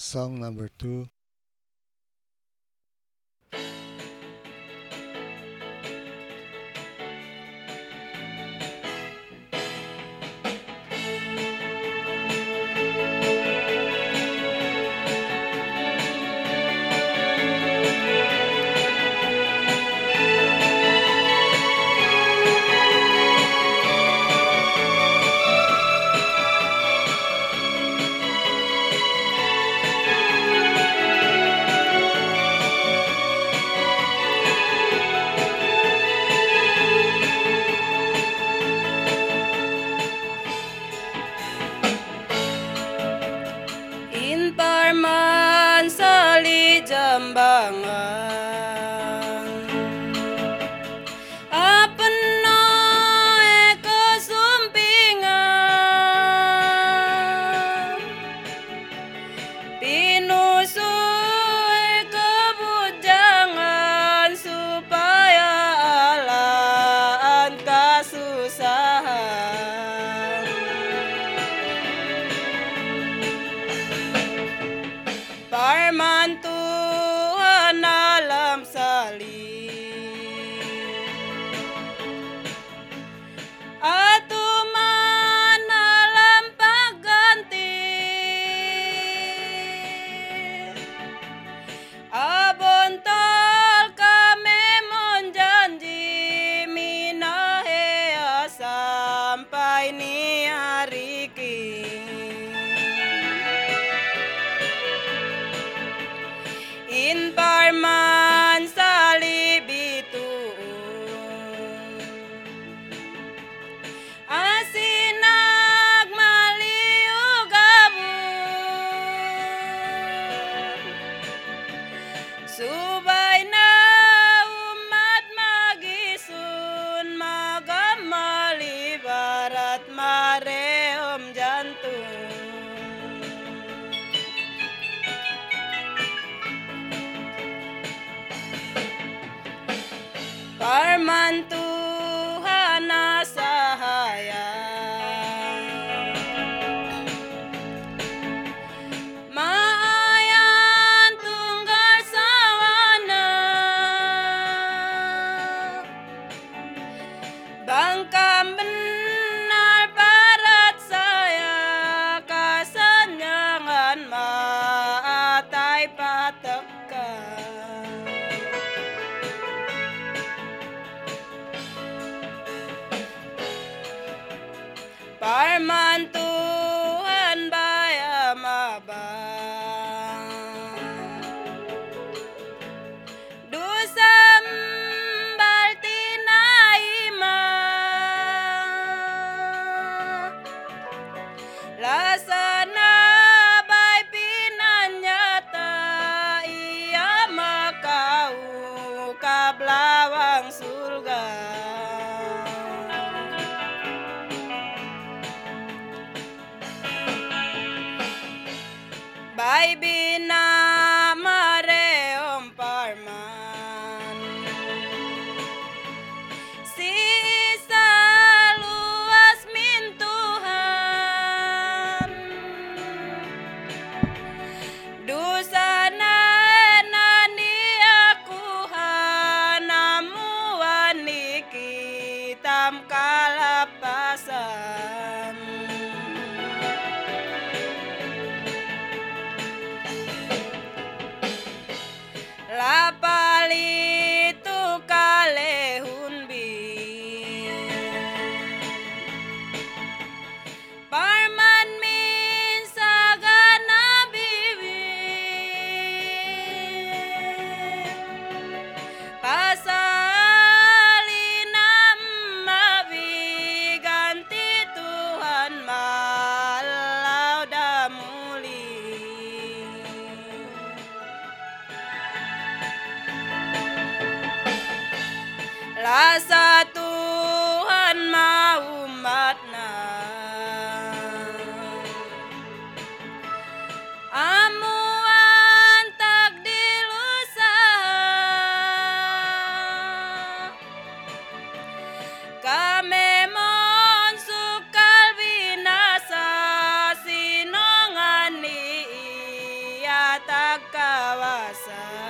Song number 2. In Parman Sali Jambangan Apeno kesumpingan Pinusu kebujangan supaya alaan kasusahan Parman Tuhan alam salib Atuman alam pagganti Abontol kami monjanji minahea sampai ni ariki In Parman Sali Bitu Asinag maliw gabon Subay na umat magisun magamali barat mareom jantung Parman Tuhan sahaya Maayan tunggal sawana Bangkam benar parat saya Kasanyangan maatai patekan Parman Tuhan bayam abang Dusam baltina ima Lasana bay pinanyata Ia makau kablawang surga Bay bina mareom Parman Sisa luas min Tuhan Dusana nani aku hanamuan nikitam kalapasan Lapalitu kalehun bin Parman min sagana bibir Pasalinam mabiganti Tuhan malau damuli Rasa Tuhan mau umatna Amuan tak dilusaha Kami mon sukal binasa sinongani iya sa